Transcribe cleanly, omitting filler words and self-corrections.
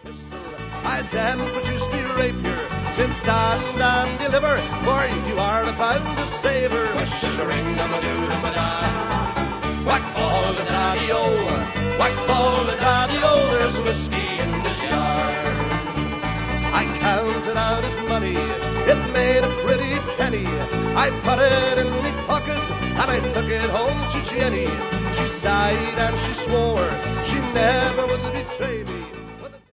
pistol, I'd produce me rapier, since stand and deliver, for you are bound to save her. Wish-a-ring-a-ma-doo-da-ma-da. Whack fall the daddy-o, whack fall the daddy-o, there's whiskey in the yard. I counted out his money, it made a pretty penny. I put it in my pocket and I took it home to Jenny. She sighed and she swore she never would betray me.